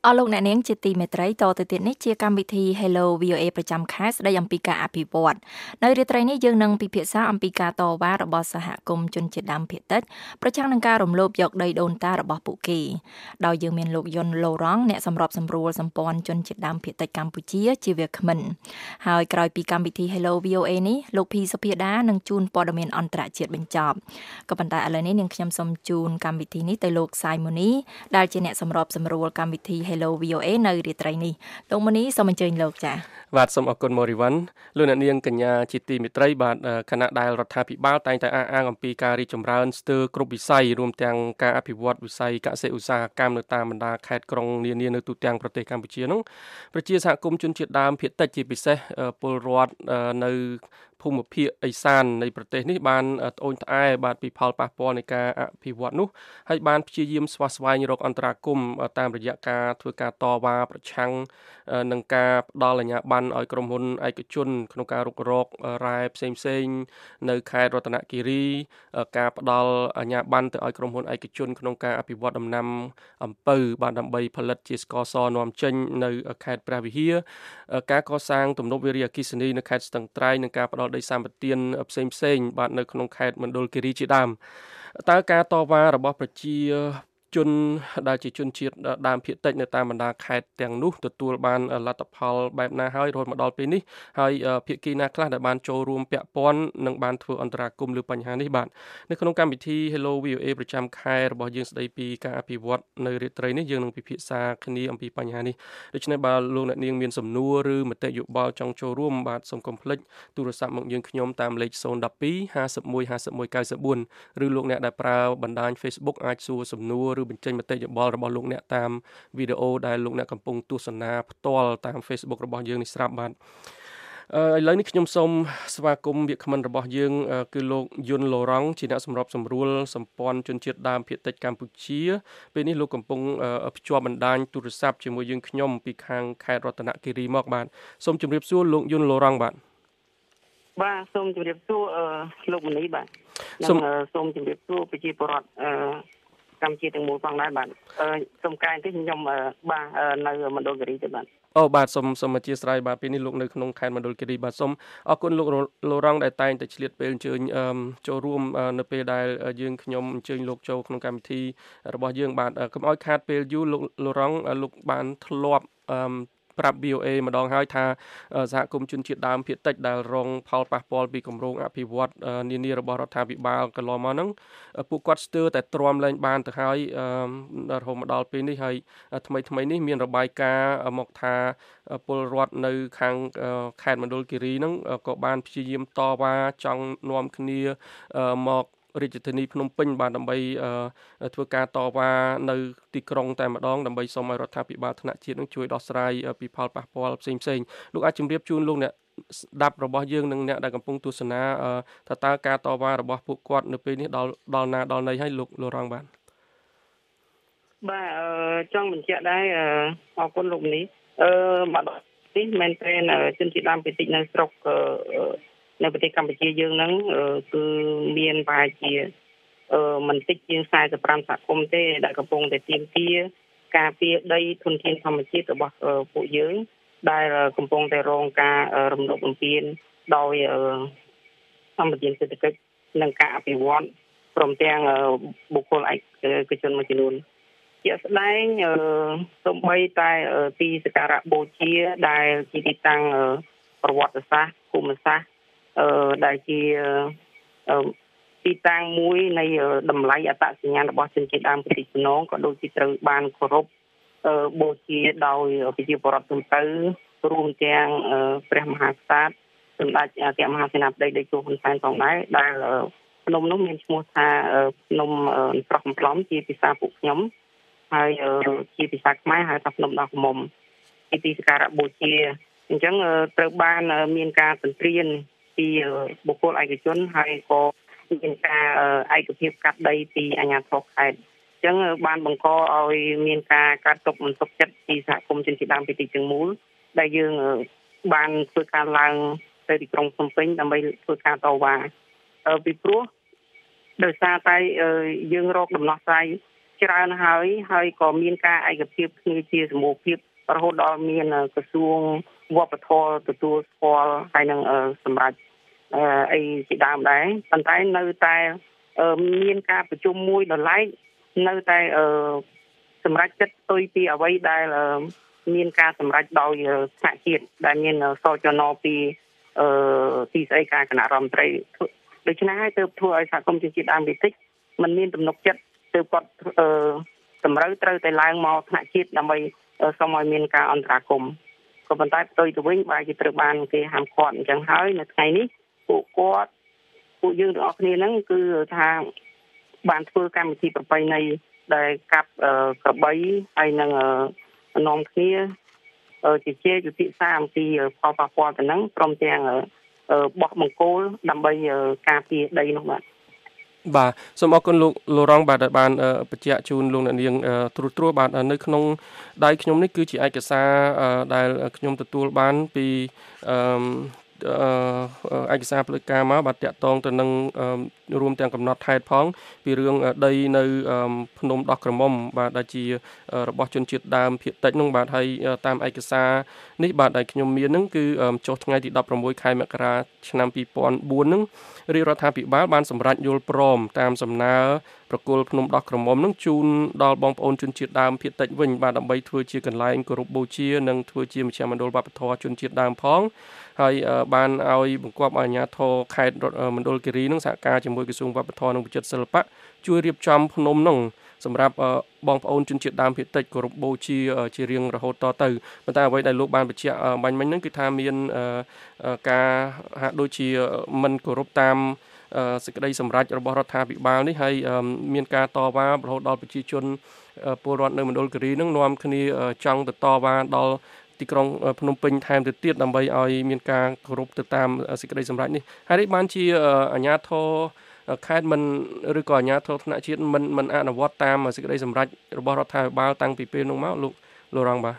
លោកអ្នកនាងជាទីមេត្រីតទៅទៀតនេះជាកម្មវិធី Hello VOA ប្រចាំខែស្ដីអំពីការអភិវឌ្ឍនៅរាត្រីនេះយើងនឹងពិភាក្សាអំពីការតវ៉ារបស់សហគមន៍ជនជាតិដើមភាគតិចប្រឆាំងនឹងការរំលោភយកដីដូនតារបស់ពួកគេដោយយើងមានលោកយុនឡូរ៉ង់អ្នកសម្របសម្រួលសម្ព័ន្ធជនជាតិដើមភាគតិចកម្ពុជាជាវាគ្មិនហើយក្រោយពីកម្មវិធី Hello VOA នេះលោកភីសុភាដានឹងជូនព័ត៌មានអន្តរជាតិបញ្ចប់ក៏ប៉ុន្តែឥឡូវនេះនាងខ្ញុំសូមជូនកម្មវិធីនេះទៅលោកសាយម៉ូនីដែលជាអ្នកសម្របសម្រួលកម្មវិធី Hello VOA នៅរាត្រីនេះលោកម៉ូនីសូមអញ្ជើញលោកចា៎បាទសូមអរគុណម៉ូរីវ៉ាន់លោកអ្នកនាងកញ្ញាជាទីមេត្រីបាទគណៈដែលរដ្ឋាភិបាលតែងតែអះអាងអំពីការរីកចម្រើនស្ទើរគ្រប់វិស័យរួមទាំងការអភិវឌ្ឍវិស័យកសិឧស្សាហកម្មនៅតាមបណ្ដាខេត្តក្រុងនានានៅទូទាំងប្រទេសកម្ពុជានោះប្រជាសហគមន៍ជនជាតិដើមភាគតិចជាពិសេសពលរដ្ឋនៅភូមិភាគឦសាននៃប្រទេសនេះបានត្អូញត្អែបាទពីផលប៉ះពាល់នៃការអភិវឌ្ឍនោះហើយបានព្យាយាមស្វះស្វែងរកអន្តរាគមន៍តាមរយៈការធ្វើការតវ៉ាប្រឆាំងនឹងការផ្ដល់អាជ្ញាប័ណ្ណឲ្យក្រុមហ៊ុនឯកជនក្នុងការរុករករ៉ែផ្សេងៗនៅខេត្តរតនគិរីការផ្ដល់អាជ្ញាប័ណ្ណទៅឲ្យក្រុមហ៊ុនឯកជនក្នុងការអភិវឌ្ឍដំណាំអំពៅបាទដើម្បីផលិតជាស្ករសនាំចេញនៅខេត្តព្រះវិហារការកសាងទំនប់វារីអគ្គិសនីនៅខេត្តស្ទឹងត្រែងនិងការផ្ដល់ដីសម្បត្តិផ្សេងៗបាទនៅក្នុងខេត្តមណ្ឌលគិរីជាដើមតើការតវ៉ារបស់ប្រជាជនដែលជាជនជាតិដើមភាគតិចនៅតាមបណ្ដាខេត្តទាំងនោះទទួលបានលទ្ធផលបែបណាហើយរហូតមកដល់ពេលនេះហើយភាគីណាខ្លះដែលបានចូលរួមពាក់ព័ន្ធនិងបានធ្វើអន្តរាគមន៍លើបញ្ហានេះបាទនៅក្នុងកម្មវិធី Hello VOA ប្រចាំខែរបស់យើងស្ដីពីការអភិវឌ្ឍនៅរាត្រីនេះយើងនឹងពិភាក្សាគ្នាអំពីបញ្ហានេះដូច្នេះបើលោកអ្នកនាងមានសំណួរឬមតិយោបល់ចង់ចូលរួមបាទសូមកុំភ្លេចទូរស័ព្ទមកយើងខ្ញុំតាមលេខ012 51 51 94ឬលោកអ្នកដែលប្រើបណ្ដាញ Facebook អាចសួរសំណួរឬបញ្ចេញមតិយោបល់របស់លោកអ្នកតាមវីដេអូដែលលោកអ្នកកំពុងទស្សនាផ្ទាល់តាម Facebook របស់យើងនេះស្រាប់បាទឥឡូវនេះខ្ញុំសូមស្វាគមន៍វាគ្មិនរបស់យើងគឺលោកយុនឡូរ៉ង់ជាអ្នកសម្របសម្រួលសម្ព័ន្ធជនជាតិដើមភាគតិចកម្ពុជាពេលនេះលោកកំពុងភ្ជាប់បណ្ដាញទូរស័ព្ទជាមួយយើងខ្ញុំពីខាងខេត្តរតនគិរីមកបាទសូមជម្រាបសួរលោកយុនឡូរ៉ង់បាទសូមជម្រាបសួរលោកមនីបាទសូមជម្រាបសួរប្រជាពលរដ្ឋកម្ពុជាទាំងមូលផងដែរបាទសូមកែតិចខ្ញុំបាទនៅមណ្ឌលគិរីទេបាទបាទសូមអធិស្ឋានបាទពេលនេះលោកនៅក្នុងខេត្តមណ្ឌលគិរីបាទសូមអរគុណលោកឡូរ៉ង់ដែលតែងតែឆ្លៀតពេលអញ្ជើញចូលរួមនៅពេលដែលយើងខ្ញុំអញ្ជើញលោកចូលក្នុងកម្មវិធីរបស់យើងបាទកុំឲ្យខាតពេលយូរលោកឡូរ៉ង់លោកបានធ្លាប់ប្រាប់ VOA ម្ដងហើយថាសហគមន៍ជនជាតិដើមភាគតិចដែលរងផលប៉ះពាល់ពីគម្រោងអភិវឌ្ឍនានារបស់រដ្ឋាភិបាលកន្លងមកហ្នឹងពួកគាត់ស្ទើរតែទ្រាំលែងបានទៅហើយរហូតមកដល់ពេលនេះហើយថ្មីនេះមានរបាយការណ៍មកថាពលរដ្ឋនៅខាងខេត្តមណ្ឌលគិរីហ្នឹងក៏បានព្យាយាមតវ៉ាចង់នាំគ្នាមករាជធានីភ្នំពេញបានដើម្បីធ្វើការតវ៉ានៅទីក្រុងតែម្ដងដើម្បីសូមឲ្យរដ្ឋាភិបាលថ្នាក់ជាតិនឹងជួយដោះស្រាយពីផលប៉ះពាល់ផ្សេងៗលោកអាចជម្រាបជូនលោកអ្នកស្ដាប់របស់យើងនិងអ្នកដែលកំពុងទស្សនាថាតើការតវ៉ារបស់ពួកគាត់នៅពេលនេះដល់ណាដល់ណីហើយលោកឡូរ៉ង់បាទចង់បញ្ជាក់ដែរអរគុណលោកនេះបាទនេះមែនទេជនជាតិដើមភាគតិចនៅស្រុកនៅប្រទេសកម្ពុជាយើងហ្នឹងគឺមានប្រហែលជាមិនតិចជាង45សហគមន៍ទេដែលកំពុងតែទាមទារការពារដីធនធានធម្មជាតិរបស់ពួកយើងដែលកំពុងតែរងការរំលោភបំពានដោយសម្បត្តិសេដ្ឋកិច្ចនិងការអភិវឌ្ឍព្រមទាំងបុគ្គលឯកជនមួយចំនួនជាក់ស្ដែងសូម្បីតែទីសក្ការៈបូជាដែលជាទីតាំងប្រវត្តិសាស្ត្រភូមិសាស្ត្រដែលជាទីតាំងមួយនៃតម្លៃអត្តសញ្ញាណរបស់ជនជាតិដើមភាគតិចភ្នងក៏ដូចជាត្រូវបានគោរពបូជាដោយប្រជាពលរដ្ឋទូទៅរួមទាំងព្រះមហាក្សត្រសម្ដេចអគ្គមហាសេនាបតីតេជោហ៊ុនសែនផងដែរដែលភ្នំនោះមានឈ្មោះថាភ្នំស្រស់កំប្លំជាភាសាពួកខ្ញុំហើយជាភាសាខ្មែរហៅថាភ្នំដោះមុំជាទីសក្ការៈបូជាអញ្ចឹងត្រូវបានមានការទន្ទ្រានពីបុគ្គលឯកជនហើយក៏មានការឯកភាពកាត់ដីពីអាជ្ញាធរខេត្តអញ្ចឹងបានបង្កឲ្យមានការកាត់ទុកមិនទុកចិត្តពីសហគមន៍ជនជាតិដើមភាគតិចទាំងមូលដែលយើងបានធ្វើការឡើងទៅទីក្រុងភ្នំពេញដើម្បីធ្វើការតវ៉ាពីព្រោះដោយសារតែយើងរកដំណោះស្រាយច្រើនហើយក៏មានការឯកភាពគ្នាជាសមូហភាពរហូតដល់មានក្រសួងវប្បធម៌ទទួលស្គាល់ហើយនឹងសម្រាប់អីជាដើមដែរប៉ុន្តែនៅតែមានការប្រជុំមួយដល់ឡែកនៅតែសម្រាប់ចិត្តផ្ទុយពីអ្វីដែលមានការសម្រេចដោយថ្នាក់ជាតិដែលមានសចនពីទីស្តីការគណៈរដ្ឋមន្ត្រីដូច្នេះហើយទើបធ្វើឲ្យសហគមន៍ជនជាតិដើមភាគតិចมันមានទំនុកចិត្តទើបគាត់តម្រូវត្រូវតែឡើងមកថ្នាក់ជាតិដើម្បីសូមឲ្យមានការអន្តរាគមន៍ក៏ប៉ុន្តែផ្ទុយទៅវិញបែរជាត្រូវបានគេហាមឃាត់អញ្ចឹងហើយនៅថ្ងៃនេះពួកយើងទាំងអស់គ្នាហ្នឹងគឺថាបានធ្វើកម្មវិធីប្រពៃណីដែលកាប់ក្របីហើយនឹងនាំគ្នាជជែកវិភាសាអំពីផលប៉ះពាល់ទៅនឹងព្រមទាំងបោះបង្គោលដើម្បីការពារដីនោះបាទសូមអរគុណលោកលូរ៉ង់បាទដែលបានបញ្ជាក់ជូនលោកអ្នកនាងត្រួសបាទនៅក្នុងដៃខ្ញុំនេះគឺជាឯកសារដែលខ្ញុំទទួលបានពីឯកសារផ្លូវការមកបាទតាក់ទងទៅនឹងរួមទាំងកំណត់ហេតុផងពីរឿងដីនៅភ្នំដោះក្រមុំបាទដែលជារបស់ជនជាតិដើមភាគតិចនោះបាទហើយតាមឯកសារនេះបាទដែលខ្ញុំមាននឹងគឺចុះថ្ងៃទី16ខែមករាឆ្នាំ2004នឹងរាជរដ្ឋាភិបាលបានសម្រេចយល់ព្រមតាមសំណើប្រគល់ភ្នំដោះក្រមុំនឹងជូនដល់បងប្អូនជនជាតិដើមភាគតិចវិញបាទដើម្បីធ្វើជាកន្លែងគោរពបូជានិងធ្វើជាមជ្ឈមណ្ឌលវប្បធម៌ជនជាតិដើមផងហើយបានឲ្យបង្គាប់ឲ្យអាជ្ញាធរខេត្តមណ្ឌលគិរីនឹងសហការជាមួយក្រសួងវប្បធម៌និងវិចិត្រសិល្បៈជួយរៀបចំភ្នំនឹងសម្រាប់បងប្អូនជនជាតិដើមភាគតិចគោរពបូជារៀងរហូតតទៅប៉ុន្តែអ្វីដែលលោកបានបញ្ជាក់បាញ់មិញហ្នឹងគឺថាមានការហាក់ដូចជាមិនគោរពតាមសេចក្តីសម្រេចរបស់រដ្ឋាភិបាលនេះហើយមានការតវ៉ារហូតដល់ប្រជាជនពលរដ្ឋនៅមណ្ឌលគិរីនឹងនាំគ្នាចង់ទៅតវ៉ាដល់ទីក្រុងភ្នំពេញថែមទៅទៀតដើម្បីឲ្យមានការគោរពទៅតាមសេចក្តីសម្រេចនេះហើយនេះបានជាអាជ្ញាធរខេត្តមិនឬក៏អាជ្ញាធរថ្នាក់ជាតិមិនអនុវត្តតាមសេចក្តីសម្រេចរបស់រដ្ឋាភិបាលតាំងពីពេលនោះមកលោកលូរ៉ង់បាទ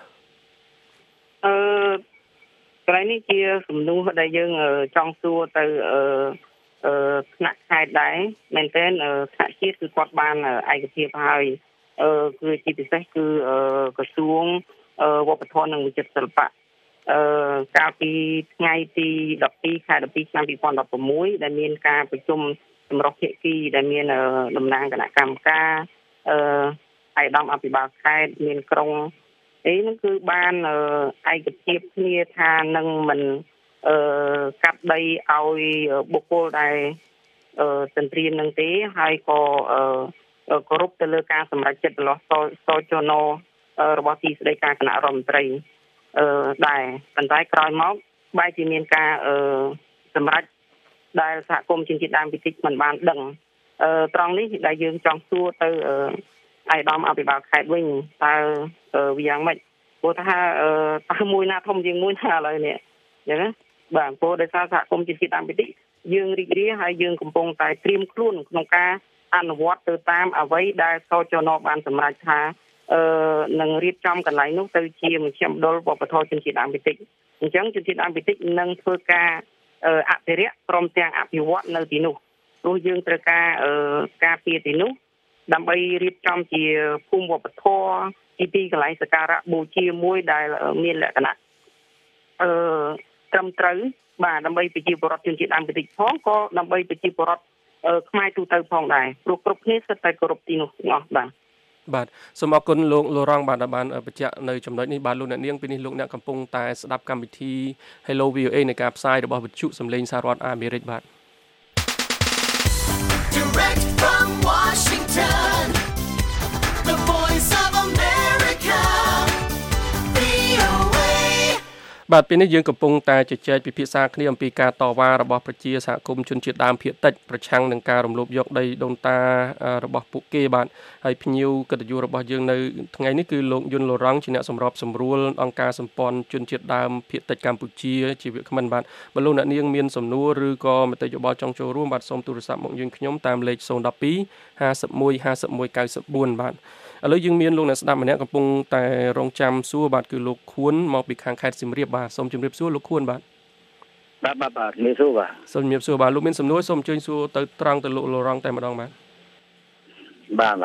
កន្លែងនេះជាសំណួរដែលយើងចង់សួរទៅថ្នាក់ខេត្តដែរមែនទែនថ្នាក់ជាតិគឺគាត់បានឯកភាពហើយគឺជាពិសេសគឺក្រសួងវប្បធម៌និងវិចិត្រសិល្បៈកាលពីថ្ងៃទី12ខែ12ឆ្នាំ2016ដែលមានការប្រជុំសម្រុះភាគីដែលមានតំណាងគណៈកម្មការឯកឧត្តមអភិបាលខេត្តមានក្រុងហ្នឹងគឺបានឯកភាពគ្នាថានឹងមិនកាត់ដីឲ្យបុគ្គលដែលទន្ទ្រាននឹងទេហើយក៏គោរពទៅលើការសម្រេចចិត្តរបស់សចនរបស់ទីស្តីការគណៈរដ្ឋមន្ត្រីដែរប៉ុន្តែក្រោយមកបែរជាមានការសម្រេចដែលសហគមន៍ជនជាតិដើមភាគតិចមិនបានដឹងត្រង់នេះដែលយើងចង់សួរទៅឯកឧត្តមអភិបាលខេត្តវិញតើវាយ៉ាងម៉េចព្រោះថាតើមួយណាធំជាងមួយណាឥឡូវនេះអញ្ចឹងណាបាទព្រោះដោយសារសហគមន៍ជនជាតិដើមភាគតិចយើងរីករាយហើយយើងកំពុងតែត្រៀមខ្លួនក្នុងការអនុវត្តទៅតាមអ្វីដែលសចនបានសម្រេចថានឹងរៀបចំកន្លែងនោះទៅជាមជ្ឈមណ្ឌលវប្បធម៌ជនជាតិដើមភាគតិចអញ្ចឹងជនជាតិដើមភាគតិចនឹងធ្វើការអភិរក្សព្រមទាំងអភិវឌ្ឍនៅទីនោះព្រោះយើងត្រូវការពារទីនោះដើម្បីរៀបចំជាភូមិវប្បធម៌ទីកន្លែងសក្ការៈបូជាមួយដែលមានលក្ខណៈត្រឹមត្រូវបាទដើម្បីប្រជាពលរដ្ឋជនជាតិដើមភាគតិចផងក៏ដើម្បីប្រជាពលរដ្ឋខ្មែរទូទៅផងដែរព្រោះគ្រប់គ្នាសិតតែគោរពទីនោះទាំងអស់បាទសូមអរគុណលោកលូរ៉ង់បាទដែលបានបញ្ជាក់នៅចំណុចនេះបាទលោកអ្នកនាងពេលនេះលោកអ្នកកំពុងតែស្ដាប់កម្មវិធី Hello VOA នៃការផ្សាយរបស់វិទ្យុសំឡេងសហរដ្ឋអាមេរិកបាទ Direct from Washington The Voice of America VOA បាទពេលនេះយើងកំពុងតែជជែកពិភាក្សាគ្នាអំពីការតវ៉ារបស់ប្រជាសហគមន៍ជនជាតិដើមភាគតិចប្រឆាំងនឹងការរំលោភយកដីដូនតារបស់ពួកគេបាទហើយភ្ញៀវកិត្តិយសរបស់យើងនៅថ្ងៃនេះគឺលោកយុនលូរ៉ង់ជាអ្នកសម្របសម្រួលអង្គការសម្ព័ន្ធជនជាតិដើមភាគតិចកម្ពុជាជាវាគ្មិនបាទបើលោកអ្នកនាងមានសំណួរឬក៏មតិយោបល់ចង់ចូលរួមបាទសូមទូរស័ព្ទមកយើងខ្ញុំតាមលេខ012 51 51 94បាទឥឡូវយើងមានលោកអ្នកស្ដាប់ម្នាក់កំពុងតែរងចាំសួរបាទគឺលោកខួនមកពីខាងខេត្តសៀមរាបបាទសូមជម្រាបសួរលោកខួនបាទបាទមានសួរបាទសូមជម្រាបសួរបាទលោកមានសំណួរសូមអញ្ជើញសួរទៅត្រង់ទៅលោកលូរ៉ង់តែម្ដងបាទ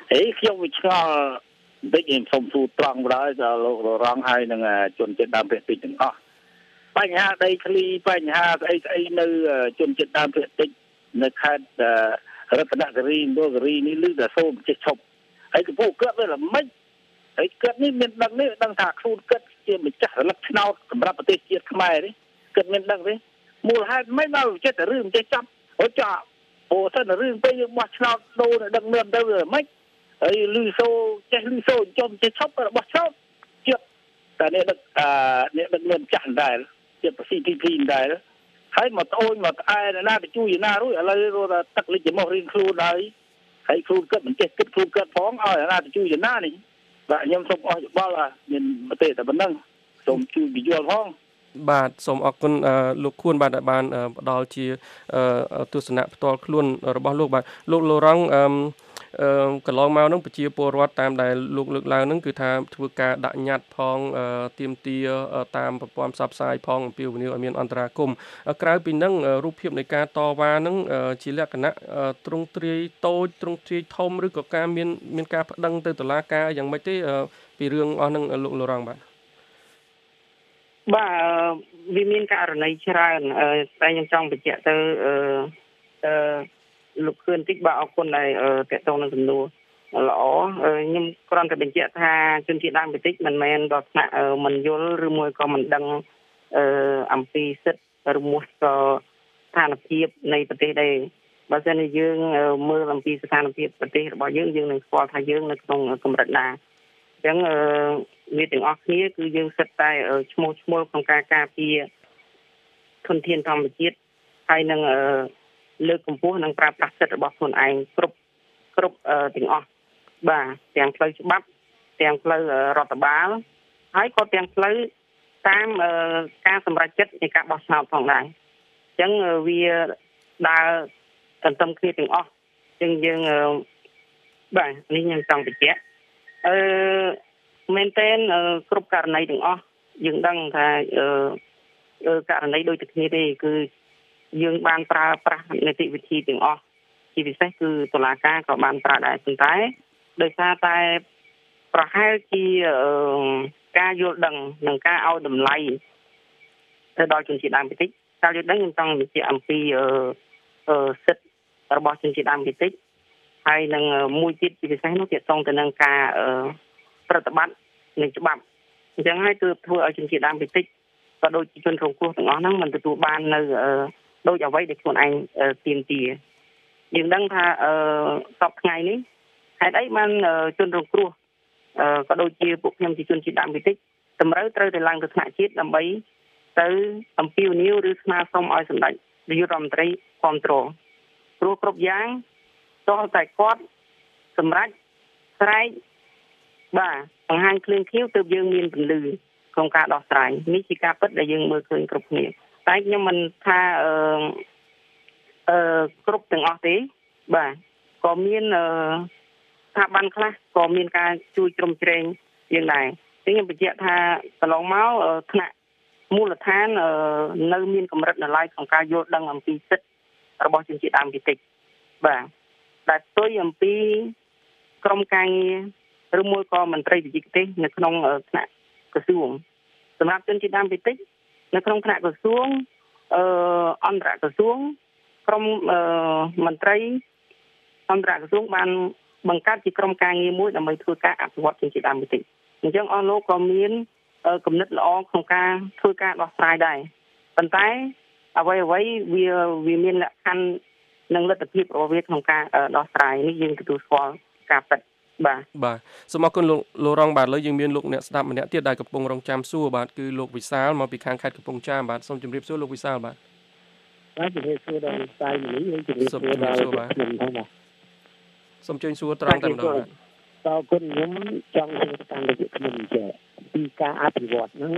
ហេខ្ញុំវិឆ្ងល់បន្តិចខ្ញុំសូមសួរត្រង់បណ្ដោយដល់លោករងហើយនឹងជនជាតិដើមភាគតិចទាំងអស់បញ្ហាដីធ្លីបញ្ហាស្អីនៅជនជាតិដើមភាគតិចនៅខេត្តរតនគិរីមណ្ឌលគិរីនេះឮតែសូមចេះឈប់ហើយក៏ពួកគាត់វាល្មិចហើយគាត់នេះមានដឹងថាខ្លួនគាត់ជាម្ចាស់រលឹកឆ្នោតសម្រាប់ប្រទេសជាតិខ្មែរនេះគាត់មានដឹងទេមូលហេតុមិនដល់ចេះតែរឿងចេះចាប់អូចាអូទៅរឿងពេលយើងបោះឆ្នោតដូរដឹងមានទៅវាមិនហើយលឺសូចេះលឺសូចំចេះឈប់របស់ឆ្នោតជាតិតែនេះដឹកមានចាស់ដែរជាប្រសិទ្ធិដែរហើយមកត្អូញមកក្អែណាទៅជួយណារួចឥឡូវរត់ទឹកលិចមករៀងខ្លួនហើយខ្លួនគាត់មិនចេះគិតខ្លួនគាត់ផងឲ្យណាទៅជួយណានេះបាទខ្ញុំសូមអស់យោបល់មានប្រទេសតែប៉ុណ្ណឹងសូមជួយបញ្យល់ផងបាទសូមអរគុណលោកខួនបាទដែលបានផ្ដល់ជាទស្សនៈផ្ទាល់ខ្លួនរបស់លោកបាទលោកលូរ៉ង់កន្លងមកនឹងប្រជាពលរដ្ឋតាមដែលលោកលើកឡើងនឹងគឺថាធ្វើការដាក់ញត្តិផងទាមទារតាមប្រព័ន្ធផ្សព្វផ្សាយផងអំពាវនាវឲ្យមានអន្តរាគមន៍ក្រៅពីនឹងរូបភាពនៃការតវ៉ានឹងជាលក្ខណៈទ្រង់ទ្រាយតូចទ្រង់ទ្រាយធំឬក៏ការមានការប្តឹងទៅតុលាការយ៉ាងម៉េចទេពីរឿងអស់នឹងលោកលូរ៉ង់បាទវាមានករណីច្រើនតែខ្ញុំចង់បញ្ជាក់ទៅលោកខឿនតិចបាទអរគុណដែលតេតងនឹងសំណួរល្អខ្ញុំគ្រាន់តែបញ្ជាក់ថាជនជាតិដើមភាគតិចមិនមែនដល់ថ្នាក់មិនយល់ឬមួយក៏មិនដឹងអំពីសិទ្ធិឬមួយក៏ស្ថានភាពនៃប្រទេសដែរបើសិនជាយើងមើលអំពីស្ថានភាពប្រទេសរបស់យើងនឹងស្គាល់ថាយើងនៅក្នុងកម្រិតណាអញ្ចឹងវាទាំងអស់គ្នាគឺយើងសិតតែឈ្មោះក្នុងការការពារធនធានធម្មជាតិហើយនឹងលើកកម្ពស់និងប្រើប្រាស់សិទ្ធិរបស់ខ្លួនឯងគ្រប់ទាំងអស់បាទទាំងផ្លូវច្បាប់ទាំងផ្លូវរដ្ឋបាលហើយក៏ទាំងផ្លូវតាមការសម្រេចចិត្តនៃការបោះឆ្នោតផងដែរអញ្ចឹងវាដើរទន្ទឹមគ្នាទាំងអស់អញ្ចឹងយើងបាទនេះខ្ញុំចង់បញ្ជាក់មែនទែនគ្រប់ករណីទាំងអស់យើងដឹងថាករណីដូចតែគ្នាទេគឺយើងបានប្រើប្រាស់នីតិវិធីទាំងអស់ជាពិសេសគឺតុលាការក៏បានប្រើដែរប៉ុន្តែដោយសារតែប្រហែលជាការយល់ដឹងនិងការឲ្យតម្លៃទៅដល់ជនជាតិដើមភាគតិចការយល់ដឹងខ្ញុំចង់បញ្ជាក់អំពីសិទ្ធិរបស់ជនជាតិដើមភាគតិចហើយនឹងមួយទៀតជាពិសេសនោះទាក់ទងទៅនឹងការប្រតិបត្តិនៃច្បាប់អញ្ចឹងហើយគឺធ្វើឲ្យជនជាតិដើមភាគតិចក៏ដូចជាជនរងគ្រោះទាំងអស់ហ្នឹងមិនទទួលបាននៅដូចអ្វីដែលខ្លួនឯងទាមទារយើងដឹងថាសពថ្ងៃនេះហេតុអីបានជនរងគ្រោះក៏ដូចជាពួកខ្ញុំជាជនជាតិដើមភាគតិចតម្រូវត្រូវទៅឡើងទៅថ្នាក់ជាតិដើម្បីទៅអំពាវនាវឬស្នើសុំឲ្យសម្ដេចនាយករដ្ឋមន្ត្រីគ្រប់គ្រងព្រោះគ្រប់យ៉ាងតោះតែគាត់សម្រាប់ស្រែកបាទបង្ហាញគ្លៀងខៀវទើបយើងមានពលឺក្នុងការដោះស្រាយនេះជាការពិតដែលយើងមើលឃើញគ្រប់គ្នាតែខ្ញុំមិនថាគ្រប់ទាំងអស់ទេបាទក៏មានស្ថាប័នខ្លះក៏មានការជួយជ្រោមជ្រែងយ៉ាងដែរខ្ញុំបញ្ជាក់ថាកន្លងមកថ្នាក់មូលដ្ឋាននៅមានកម្រិតនៅឡើយក្នុងការយល់ដឹងអំពីសិទ្ធិរបស់ជនជាតិដើមភាគតិចបាទដែលផ្ទុយអំពីក្រមការងារឬមួយក៏មន្ត្រីវិទ្យាទេសនៅក្នុងថ្នាក់ក្រសួងសម្រាប់ជនជាតិដើមភាគតិចនៅក្នុងថ្នាក់ក្រសួងអន្តរក្រសួងក្រមមន្ត្រីអន្តរក្រសួងបានបង្កើតជាក្រុមការងារមួយដើម្បីធ្វើការអភិវឌ្ឍជនជាតិដើមភាគតិចអញ្ចឹងអស់លោកក៏មានគំនិតល្អក្នុងការធ្វើការដោះស្រាយដែរប៉ុន្តែអ្វីវាមានលក្ខខណ្ឌនិងលទ្ធភាពរបស់វាក្នុងការដោះស្រាយនេះយើងទទួលស្គាល់ការពិតបាទសូមអរគុណលោកលូរ៉ង់បាទឥឡូវយើងមានលោកអ្នកស្ដាប់ម្នាក់ទៀតដែលកំពុងរងចាំសួរបាទគឺលោកវិសាលមកពីខាងខេត្តកំពង់ចាមបាទសូមជម្រាបសួរលោកវិសាលបាទជម្រាបសួរដល់ស្ដាយនេះជម្រាបសួរដល់ខ្ញុំផងបាទសូមជួយសួរត្រង់តែម្ដងបាទតើគុណខ្ញុំចង់សួរតាមរយៈខ្ញុំចេះពីការអភិវឌ្ឍហ្នឹង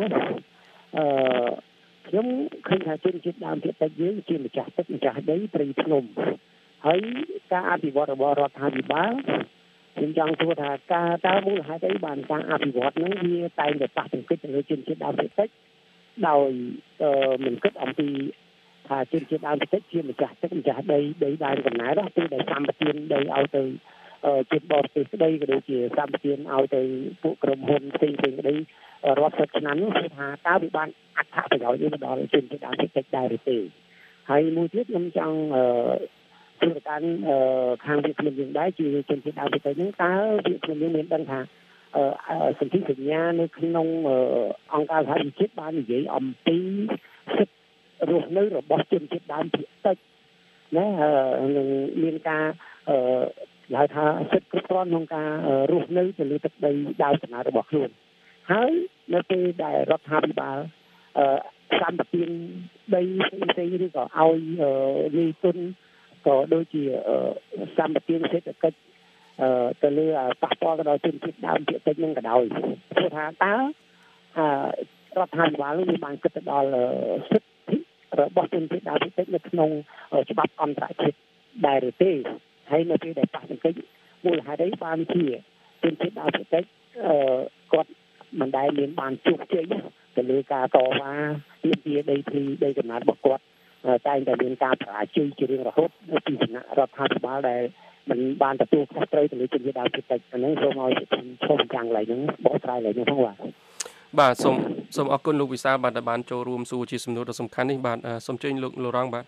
ខ្ញុំឃើញថាជនជាតិដើមភាគតិចយើងជាម្ចាស់ទឹកម្ចាស់ដីព្រៃភ្នំហើយការអភិវឌ្ឍរបស់រដ្ឋាភិបាលខ្ញុំចង់សួរថាការតើមូលហេតុអីបានការអភិវឌ្ឍហ្នឹងវាតែងតែប៉ះទង្គិចទៅលើជនជាតិដើមភាគតិចដោយមិនគិតអំពីថាជនជាតិដើមភាគតិចជាម្ចាស់ទឹកម្ចាស់ដីដែនកំណើតគឺដែលសម្បទានដីឲ្យទៅជនបរទេសស្ដីក៏ដូចជាសម្បទានឲ្យទៅពួកក្រុមហ៊ុនផ្សេងៗក្ដីរាប់សិបឆ្នាំនោះគឺថាតើវាបានអត្ថប្រយោជន៍នេះទៅដល់ជនជាតិដើមភាគតិចដែរឬទេហើយមួយទៀតខ្ញុំចង់ធ្វើការខាងវិទ្យាល័យយើងដែរជាជនជាតិដើមភាគតិចហ្នឹងតើវិទ្យាល័យយើងមានដឹងថាសន្ធិសញ្ញានៅក្នុងអង្គការសហជីវជាតិបាននិយាយអំពីសិទ្ធិរស់នៅរបស់ជនជាតិដើមភាគតិចណានឹងមានការហៅថាសិទ្ធិគ្រប់គ្រាន់ក្នុងការរស់នៅទៅលើទឹកដីដើមកំណើតរបស់ខ្លួនហើយនៅពេលដែលរដ្ឋាភិបាលសម្បទានដីផ្សេងៗឬក៏ឲ្យនីតិជនក៏ដូចជាសម្បទានសេដ្ឋកិច្ចទៅលើប៉ះពាល់ទៅដល់ជនជាតិដើមភាគតិចនឹងក៏ដោយព្រោះថាតើរដ្ឋាភិបាលនេះបានគិតទៅដល់សិទ្ធិរបស់ជនជាតិដើមភាគតិចនៅក្នុងច្បាប់អន្តរជាតិដែរឬទេហើយនៅពេលដែលប៉ះទង្គិចមូលហេតុអីបានជាជនជាតិដើមភាគតិចគាត់មិនដែលមានបានជោគជ័យទៅលើការតវ៉ាទាមទារដីធ្លីដីកំណើតរបស់គាត់តែងតែមានការបរាជ័យជារៀងរហូតនៅពីសំណាក់រដ្ឋាភិបាលដែលមិនបានទទួលខុសត្រូវទៅលើជនជាតិដើមភាគតិចអានេះសូមឲ្យឈប់ចាំងឡើយហ្នឹងបកស្រាយឡើយហ្នឹងផងបាទសូមអរគុណលោកវិសាលបានចូលរួមសួរជាសំណួរដ៏សំខាន់នេះបាទសូមអញ្ជើញលោករងបាទ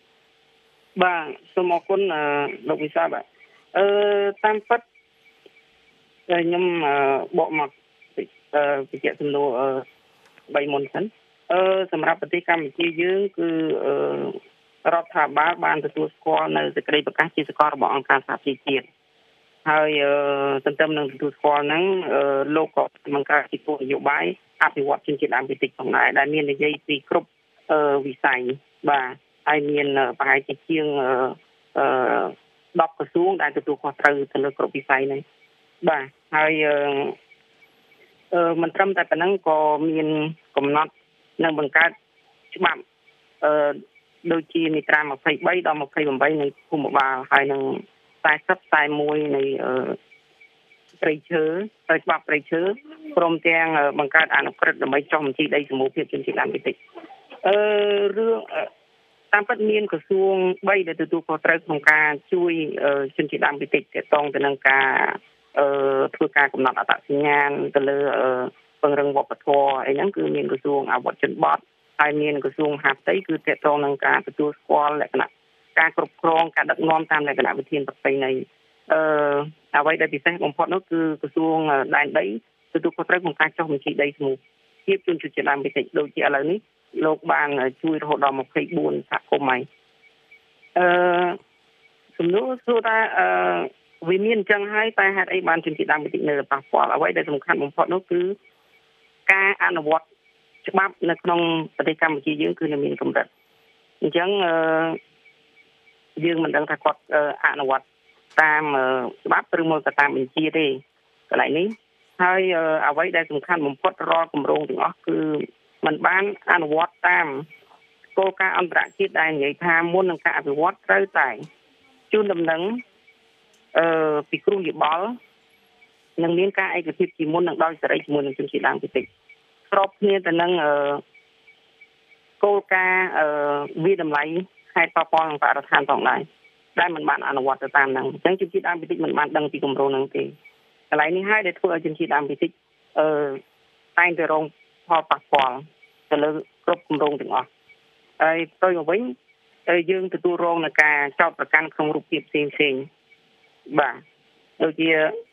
សូមអរគុណលោកវិសាលបាទតាមពិតខ្ញុំបកមកបញ្ជាក់សំណួរ3មុនសិនសម្រាប់ប្រទេសកម្ពុជាយើងគឺរដ្ឋាភិបាលបានទទួលស្គាល់នៅសេចក្តីប្រកាសជាសកលរបស់អង្គការសហប្រជាជាតិហើយទន្ទឹមនឹងទទួលស្គាល់ហ្នឹងលោកក៏បង្កើតជាគោលនយោបាយអភិវឌ្ឍជនជាតិដើមភាគតិចផងដែរដែលមាននិយាយពីគ្រប់វិស័យបាទហើយមានប្រហែលជាជាង10ក្រសួងដែលទទួលខុសត្រូវទៅលើគ្រប់វិស័យហ្នឹងបាទហើយមិនត្រឹមតែប៉ុណ្ណឹងក៏មានកំណត់និងបង្កើតច្បាប់ដូចជាមាត្រា23ដល់28នៃភូមិបាលហើយនឹង40 41នៃព្រៃឈើច្បាប់ព្រៃឈើព្រមទាំងបង្កើតអនុក្រឹត្យដើម្បីចុះបញ្ជីដីសមូហភាពជនជាតិដើមភាគតិចរឿងតាមពិតមានក្រសួង3ដែលទទួលខុសត្រូវក្នុងការជួយជនជាតិដើមភាគតិចទាក់ទងទៅនឹងការធ្វើការកំណត់អត្តសញ្ញាណទៅលើពង្រឹងវប្បធម៌អីហ្នឹងគឺមានក្រសួងអវត្តជនបទហើយមានក្រសួងហាផ្ទៃគឺទាក់ទងនឹងការទទួលស្គាល់លក្ខណៈការគ្រប់គ្រងការដឹកនាំតាមលក្ខណៈវិធានប្រពៃណីអ្វីដែលពិសេសបំផុតនោះគឺក្រសួងដែនដីទទួលខុសត្រូវក្នុងការចុះបញ្ជីដីសមូហភាពជនជាតិដើមភាគតិចដូចជាឥឡូវនេះលោកបានជួយរហូតដល់24សហគមន៍ហើយសំណួរសួរថាវាមានអញ្ចឹងហើយតែហេតុអីបានជនជាតិដើមភាគតិចនៅប៉ះពាល់អ្វីដែលសំខាន់បំផុតនោះគឺការអនុវត្តច្បាប់នៅក្នុងប្រទេសកម្ពុជាយើងគឺនៅមានកម្រិតអញ្ចឹងយើងមិនដឹងថាគាត់អនុវត្តតាមច្បាប់ឬមកក៏តាមបញ្ជាទេកន្លែងនេះហើយអ្វីដែលសំខាន់បំផុតរាល់គម្រោងទាំងអស់គឺมันបានអនុវត្តតាមគោលការណ៍អន្តរជាតិដែលនិយាយថាមុននឹងការអភិវឌ្ឍត្រូវតែជូនដំណឹងពីគ្រូយោបល់នឹងមានការឯកភាពជាមុននឹងដោយសេរីជាមួយនឹងជនជាតិដើមភាគតិចស្របគ្នាទៅនឹងគោលការណ៍វិតម្លៃខេត្តប៉ះពាល់នឹងបរិស្ថានផងដែរដែលมันបានអនុវត្តទៅតាមហ្នឹងអញ្ចឹងជនជាតិដើមភាគតិចมันបានដឹងពីគម្រោងហ្នឹងទេកន្លែងនេះហើយដែលធ្វើឲ្យជនជាតិដើមភាគតិចតែងតែរងផលប៉ះពាល់ទៅលើគ្រប់គម្រោងទាំងអស់ហើយផ្ទុយមកវិញយើងទទួលរងនឹងការចោទប្រកាន់ក្នុងរូបភាពផ្សេងៗបាទដូចជា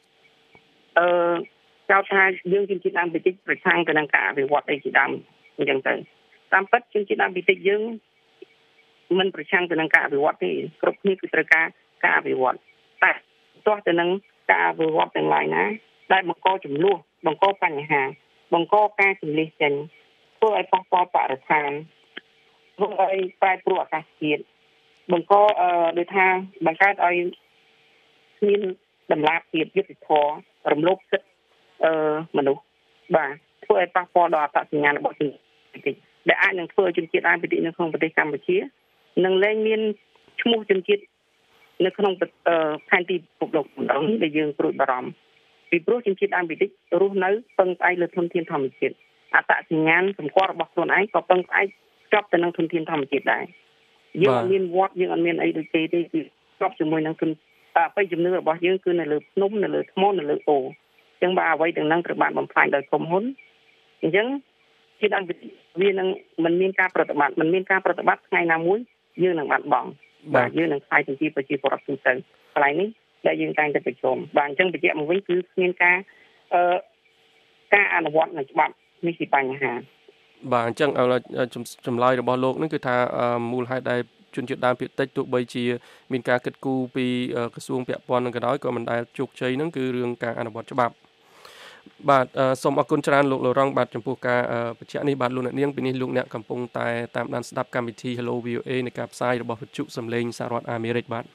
ចោទថាយើងជនជាតិដើមភាគតិចប្រឆាំងទៅនឹងការអភិវឌ្ឍអីជាដើមអញ្ចឹងទៅតាមពិតជនជាតិដើមភាគតិចយើងមិនប្រឆាំងទៅនឹងការអភិវឌ្ឍទេគ្រប់គ្នាគឺត្រូវការអភិវឌ្ឍតែទោះទៅនឹងការអភិវឌ្ឍទាំងឡាយណាដែលបង្កចំនួនបង្កបញ្ហាបង្កការជំនះចេញធ្វើឲ្យប៉ះពាល់បរិស្ថានធ្វើឲ្យប្រែប្រួលអាកាសធាតុបង្កដូចថាបង្កើតឲ្យមានតម្លាភាពយុត្តិធម៌រំលោភសិទ្ធិមនុស្សបាទធ្វើឲ្យប៉ះពាល់ដល់អត្តសញ្ញាណរបស់ជនជាតិដែលអាចនឹងធ្វើឲ្យជនជាតិដើមភាគតិចនៅក្នុងប្រទេសកម្ពុជានឹងលែងមានឈ្មោះជនជាតិនៅក្នុងផែនទីពិភពលោកម្ដងដែលយើងព្រួយបារម្ភពីព្រោះជនជាតិដើមភាគតិចរស់នៅពឹងផ្អែកលើធនធានធម្មជាតិអត្តសញ្ញាណសម្គាល់របស់ខ្លួនឯងក៏ពឹងផ្អែកជាប់ទៅនឹងធនធានធម្មជាតិដែរយើងអត់មានវត្តយើងអត់មានអីដូចទេគឺជាប់ជាមួយនឹងបិជំនឿរបស់យើងគឺនៅលើភ្នំនៅលើថ្មនៅលើអូអញ្ចឹងបាទអ្វីទាំងហ្នឹងត្រូវបានបំផ្លាញដោយក្រុមហ៊ុនអញ្ចឹងជាដើមវានឹងមិនមានការប្រតិបត្តិថ្ងៃណាមួយយើងនឹងបាត់បង់បាទយើងនឹងខ្លាយទៅជាប្រជាពលរដ្ឋទូទៅកន្លែងនេះដែលយើងតែងតែប្រជុំបាទអញ្ចឹងបញ្ជាក់មកវិញគឺគ្មានការអនុវត្តនៃច្បាប់នេះជាបញ្ហាបាទអញ្ចឹងចម្លើយរបស់លោកនឹងគឺថាមូលហេតុដែលជនជាតិដើមភាគតិចទោះបីជាមានការគិតគូរពីក្រសួងពាក់ព័ន្ធនឹងក៏ដោយក៏មិនដែលជោគជ័យនឹងគឺរឿងការអនុវត្តច្បាប់បាទសូមអរគុណច្រើនលោកលរងបាទចំពោះការបញ្ជាក់នេះបាទលោកអ្នកនាងពីនេះលោកអ្នកកំពុងតែតាមដានស្ដាប់កម្មវិធី Hello VOA នៃការផ្សាយរបស់វិទ្យុសំឡេងសហរដ្ឋអាមេរិកបាទ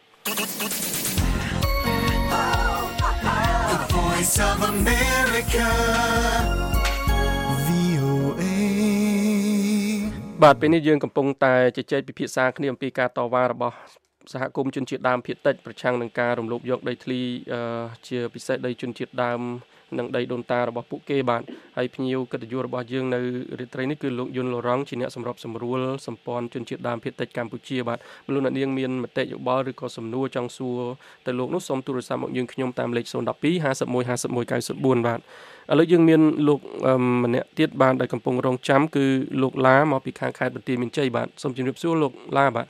Voice of America VOA បាទពេលនេះយើងកំពុងតែជជែកពិភាក្សាគ្នាអំពីការតវ៉ារបស់សហគមន៍ជនជាតិដើមភាគតិចប្រឆាំងនឹងការរំលោភយកដីធ្លីជាពិសេសដីជនជាតិដើមនិងដីដូនតារបស់ពួកគេបាទហើយភ្ញៀវកិត្តិយសរបស់យើងនៅរាត្រីនេះគឺលោកយុនលរងជាអ្នកសម្របសម្រួលសម្ព័ន្ធជនជាតិដើមភាគតិចកម្ពុជាបាទលោកអ្នកនាងមានមតិយោបល់ឬក៏សំណួរចង់សួរទៅលោកនោះសូមទូរស័ព្ទមកយើងខ្ញុំតាមលេខ012 51 51 94បាទឥឡូវយើងមានលោកម្នាក់ទៀតបាទដែលកំពុងរងចាំគឺលោកឡាមកពីខាងខេត្តបន្ទាយមានជ័យបាទសូមជម្រាបសួរលោកឡាបាទ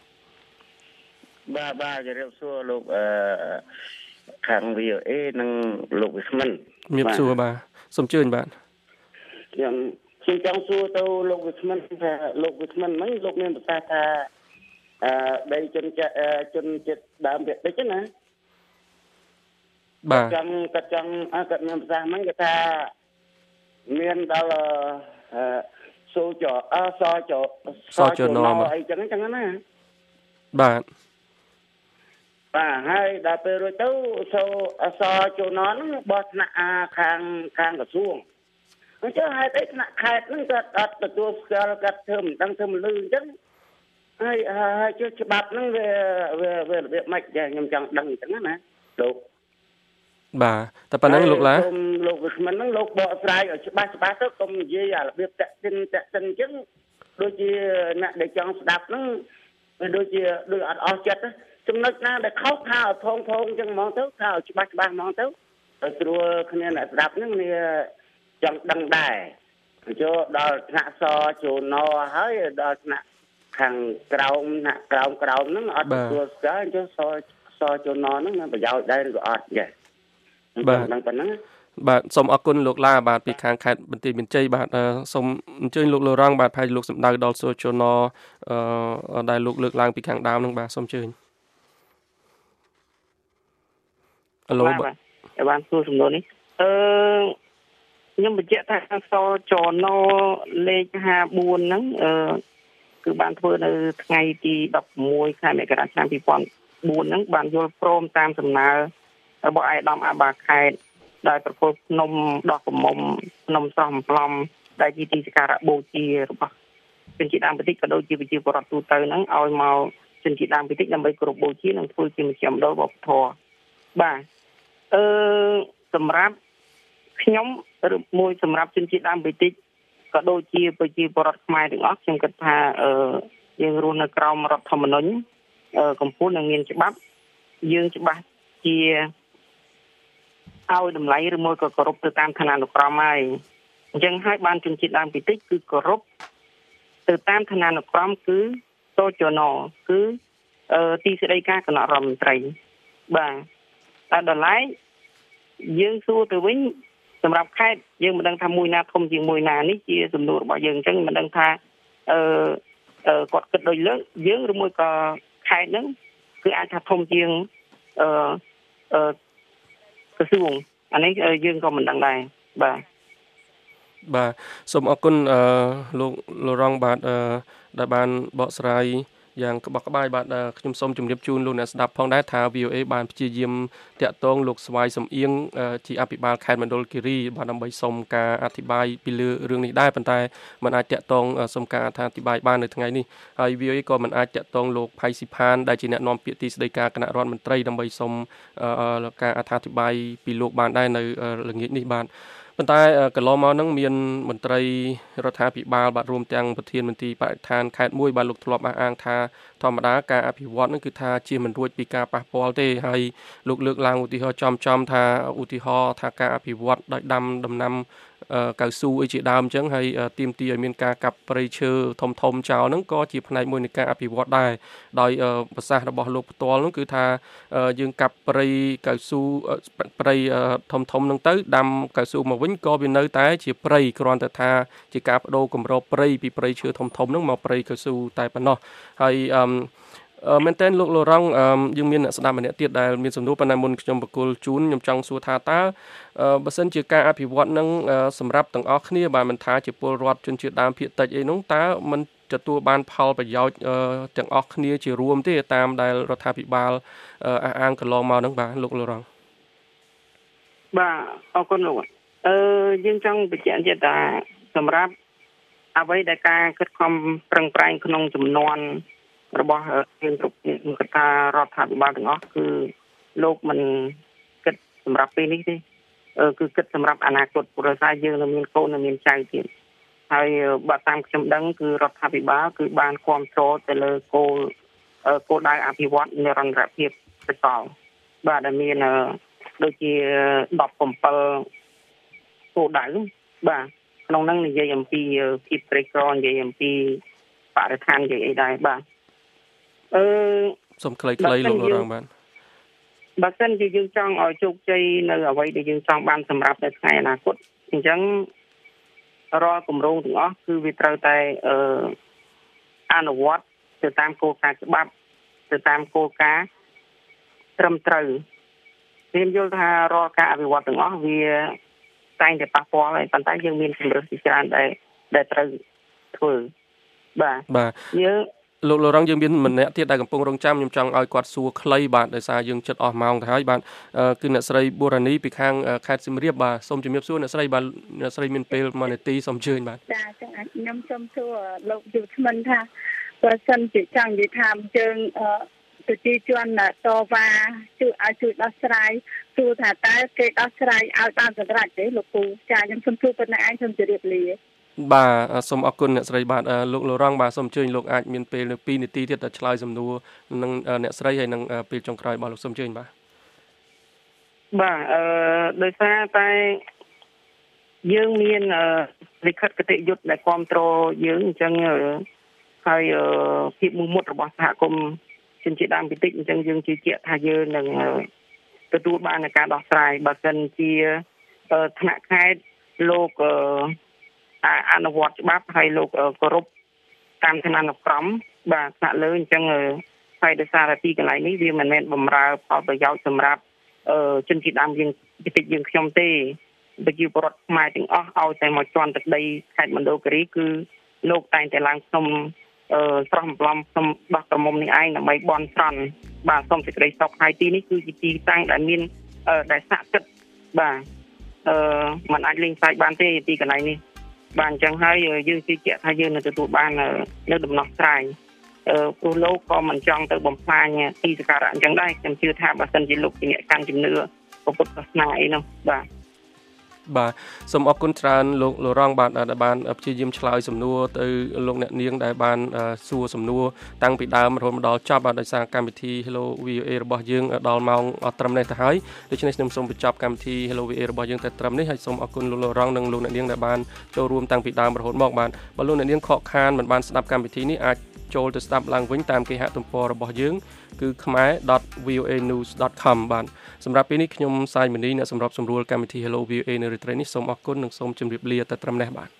ជម្រាបសួរលោកខាង VOA និងលោកវិស្មិនជំរាបសួរបាទសូមអញ្ជើញបាទខ្ញុំចង់សួរទៅលោកវិស្មិនថាលោកវិស្មិនហ្នឹងលោកមានប្រសាសន៍ថាដីជនជាតិដើមភាគតិចណាបាទគាត់មានប្រសាសន៍ហ្នឹងគេថាមានដល់សចនអីចឹងណាបាទហើយដល់ពេលរួចទៅសជនហ្នឹងបោះថ្នាក់ខាងក្រសួងអញ្ចឹងហេតុអីថ្នាក់ខេត្តហ្នឹងគាត់អត់ទទួលស្គាល់គាត់ធ្វើមិនដឹងធ្វើមិនលឺអញ្ចឹងហើយជឿច្បាប់ហ្នឹងវារបៀបម៉េចខ្ញុំចង់ដឹងអញ្ចឹងណាលោកបាទតែប៉ុណ្ណឹងលោកឡាលោកវិស្មិនហ្នឹងលោកបកស្រាយឲ្យច្បាស់ទៅកុំនិយាយរបៀបតាក់ទិនអញ្ចឹងដូចជាអ្នកដែលចង់ស្ដាប់ហ្នឹងដូចអត់អស់ចិត្តចំណុចណាដែលខុសថាថងអញ្ចឹងហ្មងទៅថាឲ្យច្បាស់ហ្មងទៅស្រួលគ្នាអ្នកស្ដាប់ហ្នឹងវាចង់ដឹងដែរចូលដល់ថ្នាក់សជនហើយដល់ថ្នាក់ខាងក្រោមហ្នឹងអត់ទទួលស្គាល់អញ្ចឹងសជនហ្នឹងមានប្រយោជន៍ដែរឬក៏អត់ចេះបាទហ្នឹងប៉ុណ្ណឹងបាទសូមអរគុណលោកឡាបាទពីខាងខេត្តបន្ទាយមានជ័យបាទសូមអញ្ជើញលោកលរងបាទហើយលោកសម្ដៅដល់សជនដែលលោកលើកឡើងពីខាងដើមហ្នឹងបាទសូមអញ្ជើញហៅឡូបាទសួរសំណួរនេះខ្ញុំបញ្ជាក់ថាសចនលេខ54ហ្នឹងគឺបានធ្វើនៅថ្ងៃទី16ខែមករាឆ្នាំ2004ហ្នឹងបានយល់ព្រមតាមសំណើរបស់ឯកឧត្តមអាបាខេត្តដែលប្រគល់ភ្នំដោះកមុំភ្នំស្រស់អំប្លំដែលជាទីសក្ការៈបូជារបស់ជនជាតិដើមភាគតិចក៏ដូចជាប្រជាពលរដ្ឋទូទៅហ្នឹងឲ្យមកជនជាតិដើមភាគតិចដើម្បីគោរពបូជានិងធ្វើជាមជ្ឈមណ្ឌលវប្បធម៌បាទសម្រាប់ខ្ញុំឬមួយសម្រាប់ជនជាតិដើមភាគតិចក៏ដូចជាប្រជាពលរដ្ឋខ្មែរទាំងអស់ខ្ញុំគិតថាយើងរស់នៅក្រោមរដ្ឋធម្មនុញ្ញកម្ពុជានឹងមានច្បាប់យើងច្បាស់ជាឲ្យតម្លៃឬមួយក៏គោរពទៅតាមឋានានុក្រមហើយអញ្ចឹងហើយបានជនជាតិដើមភាគតិចគឺគោរពទៅតាមឋានានុក្រមគឺតចនគឺទីស្តីការគណៈរដ្ឋមន្ត្រីបាទតែដល់ឡែកយើងសួរទៅវិញសម្រាប់ខេត្តយើងមិនដឹងថាមួយណាធំជាងមួយណានេះជាសំណួររបស់យើងអញ្ចឹងមិនដឹងថាគាត់គិតដូចលើយើងឬមួយក៏ខេត្តហ្នឹងគឺអាចថាធំជាងក្រសួងអានេះយើងក៏មិនដឹងដែរបាទសូមអរគុណលោកលរងបាទដែលបានបកស្រាយយ៉ាងក្បោះក្បាយបាទខ្ញុំសូមជម្រាបជូនលោកអ្នកស្ដាប់ផងដែរថា VOA បានព្យាយាមតាក់ទងលោកស្វាយសំអៀងជាអភិបាលខេត្តមណ្ឌលគិរីបាទដើម្បីសូមការអធិប្បាយពីលើរឿងនេះដែរប៉ុន្តែมันអាចតាក់ទងសូមការអធិប្បាយបាននៅថ្ងៃនេះហើយ VOA ក៏មិនអាចតាក់ទងលោកផៃស៊ីផានដែលជាអ្នកនាំពាក្យទីស្តីការគណៈរដ្ឋមន្ត្រីដើម្បីសូមការអធិប្បាយពីលោកបានដែរនៅល្ងាចនេះបាទប៉ុន្តែកន្លងមកហ្នឹងមានមន្ត្រីរដ្ឋាភិបាលបាទរួមទាំងប្រធានមន្ត្រីបរិស្ថានខេត្តមួយបាទលោកធ្លាប់អះអាងថាធម្មតាការអភិវឌ្ឍហ្នឹងគឺថាជាមិនរួចពីការប៉ះពាល់ទេហើយលោកលើកឡើងឧទាហរណ៍ចំថាឧទាហរណ៍ថាការអភិវឌ្ឍដោយដាំដំណាំកៅស៊ូអីជាដើមអញ្ចឹងហើយទាមទារឲ្យមានការកាប់ព្រៃឈើធំចោលហ្នឹងក៏ជាផ្នែកមួយនៃការអភិវឌ្ឍដែរដោយប្រសាសន៍របស់លោកផ្ទាល់ហ្នឹងគឺថាយើងកាប់ព្រៃកៅស៊ូព្រៃធំហ្នឹងទៅដាំកៅស៊ូមកវិញក៏វានៅតែជាព្រៃគ្រាន់តែថាជាការបដូរគម្របព្រៃពីព្រៃឈើធំហ្នឹងមកព្រៃកៅស៊ូតែប៉ុណ្ណោះហើយមែនតើលោកលរងយើងមានអ្នកស្ដាប់ម្នាក់ទៀតដែលមានសំណួរប៉ុន្តែមុនខ្ញុំបកគលជូនខ្ញុំចង់សួរថាតើបើសិនជាការអភិវឌ្ឍនឹងសម្រាប់ទាំងអស់គ្នាបាទមិនថាជាពលរដ្ឋជនជាតិដើមភាគតិចអីនោះតើមិនទទួលបានផលប្រយោជន៍ទាំងអស់គ្នាជារួមទេតាមដែលរដ្ឋាភិបាលអះអាងកន្លងមកហ្នឹងបាទលោកលរងបាទអរគុណលោកយើងចង់បញ្ជាក់ទៀតថាសម្រាប់អ្វីដែលការខិតខំប្រឹងប្រែងក្នុងចំនួនរបស់យើងគ្រប់កត្តារដ្ឋាភិបាលទាំងអស់គឺលោកមិនគិតសម្រាប់ពេលនេះទេគឺគិតសម្រាប់អនាគតព្រោះថាយើងនឹងមានកូននឹងមានចៅទៀតហើយបើតាមខ្ញុំដឹងគឺរដ្ឋាភិបាលគឺបានគ្រប់គ្រងទៅលើគោលដៅអភិវឌ្ឍនិរន្តរភាពទៅតបាទដែលមានដូចជា17គោលដៅបាទក្នុងហ្នឹងនិយាយអំពីភាពក្រីក្រនិយាយអំពីបរិស្ថាននិយាយអីដែរបាទសូមខ្លីៗលោករងបាទបើសិនជាយើងចង់ឲ្យជោគជ័យនៅអ្វីដែលយើងចង់បានសម្រាប់នៅថ្ងៃអនាគតអញ្ចឹងរាល់គម្រោងទាំងអស់គឺវាត្រូវតែអនុវត្តទៅតាមគោលការណ៍ច្បាប់ទៅតាមគោលការណ៍ត្រឹមត្រូវខ្ញុំយល់ថារាល់ការអភិវឌ្ឍទាំងអស់វាតែងតែប៉ះពាល់ហើយប៉ុន្តែយើងមានជំរឿនជាច្រើនដែលត្រូវធ្វើបាទយើងលោករងយើងមានម្នាក់ទៀតដែលកំពុងរងចាំខ្ញុំចង់ឲ្យគាត់សួរខ្លីបាទដោយសារយើងជិតអស់ម៉ោងទៅហើយបាទគឺអ្នកស្រីបូរ៉ានីពីខាងខេត្តសៀមរាបបាទសូមជំរាបសួរអ្នកស្រីបាទអ្នកស្រីមានពេល1នាទីសូមអញ្ជើញបាទចាចឹងខ្ញុំសូមសួរលោកយុវធ្មិនថាបើសិនជាចង់និយាយថាយើងប្រជាជនតវ៉ាជួយដោះស្រាយទោះថាតើគេដោះស្រាយឲ្យបានសម្រេចទេលោកពូចាខ្ញុំសូមសួរប៉ុណ្ណេះឯងសូមជម្រាបលាបាទសូមអរគុណអ្នកស្រីបាទលោកលរងបាទសូមអញ្ជើញលោកអាចមានពេលនៅ2នាទីទៀតđểឆ្លើយសំណួរនឹងអ្នកស្រីហើយនឹងពេលចុងក្រោយរបស់លោកសូមអញ្ជើញបាទដោយសារតែយើងមានលិខិតគតិយុត្តដែលគ្រប់គ្រងយើងអញ្ចឹងហើយភាពមោះមុតរបស់សហគមន៍ជនជាតិដើមភាគតិចអញ្ចឹងយើងជឿជាក់ថាយើងនឹងទទួលបានការដោះស្រាយបើសិនជាថ្នាក់ខេត្តលោកអនុវត្តច្បាប់ហើយលោកគោរពតាមឋានានុក្រមបាទថ្នាក់លើអញ្ចឹងហើយដោយសារទីកន្លែងនេះវាមិនមែនបំរើផលប្រយោជន៍សម្រាប់ជនជាតិដើមយើងយើងខ្ញុំទេប្រជាពលរដ្ឋខ្មែរទាំងអស់ឲ្យតែមកជន់ទឹកដីខេត្តមណ្ឌលគិរីគឺលោកតែងតែឡើងខ្ញុំស្រស់បំឡំខ្ញុំដោះក្រមុំនេះឯងដើម្បីបន់ស្រន់បាទសូមសេចក្តីសុខហើយទីនេះគឺជាទីតាំងដែលមានដែលស័ក្តិសិទ្ធិបាទมันអាចលេងសើចបានទេទីកន្លែងនេះបាទអញ្ចឹងហើយយើងជឿជាក់ថាយើងនឹងទទួលបាននៅដំណោះស្រាយព្រោះលោកក៏មិនចង់ទៅបំផ្លាញទីសក្ការៈអញ្ចឹងដែរខ្ញុំជឿថាបើសិនជាលោកជាអ្នកកាន់ជំនឿពុទ្ធសាសនាអីនោះបាទសូមអរគុណច្រើនលោកលរងបាទដែលបានព្យាយាមឆ្លើយសំណួរទៅលោកអ្នកនាងដែលបានសួរសំណួរតាំងពីដើមរហូតមកដល់ចប់បាទដោយសារកម្មវិធី Hello VOA របស់យើងដល់ម៉ោងអត់ត្រឹមនេះទៅហើយដូច្នេះខ្ញុំសូមបញ្ចប់កម្មវិធី Hello VOA របស់យើងតែត្រឹមនេះហើយសូមអរគុណលោកលរងនិងលោកអ្នកនាងដែលបានចូលរួមតាំងពីដើមរហូតមកបាទបើលោកអ្នកនាងខកខានមិនបានស្ដាប់កម្មវិធីនេះអាចចូលទៅស្ដាប់ឡើងវិញតាមគេហទំព័ររបស់យើងគឺ khmer.voanews.com បាទសម្រាប់ពេលនេះខ្ញុំសាយមនីអ្នកសម្របសម្រួលកម្មវិធី Hello VOA នៅរាត្រីនេះសូមអរគុណនិងសូមជម្រាបលាតែត្រឹមនេះបាទ